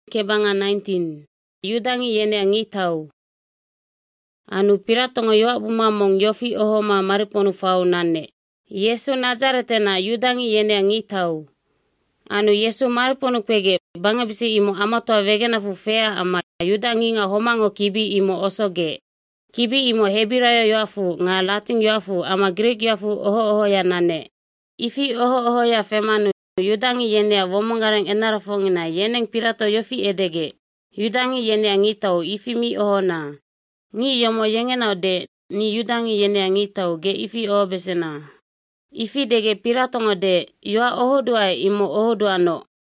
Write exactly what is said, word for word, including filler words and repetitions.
kebanga nineteen. Yudangi yene ngi tau. Anu piratongo yoa bumamong yofi ohoma mariponu fau nane. Yesu Nazaretena yudangi yene ngi tau. Anu Yesu mariponu kwege banga bisi imo amatua vegena fufea ama yudangi nga homango kibi imo osoge. Kibi imo Hebirayo yoafu nga Latin yoafu ama Greek yoafu oho oho ya nane. Ifi oho oho ya femanu yudangi yene vomongareng enarafongina yeneng pirato yofi edege. Yudangi yene ngi tau ifi mi oho na. Ngi yomo yengena de ni yudangi yene ngi tau ge ifi oho besena. Ifi dege piratongo de yoa oho dua imo oho dua no.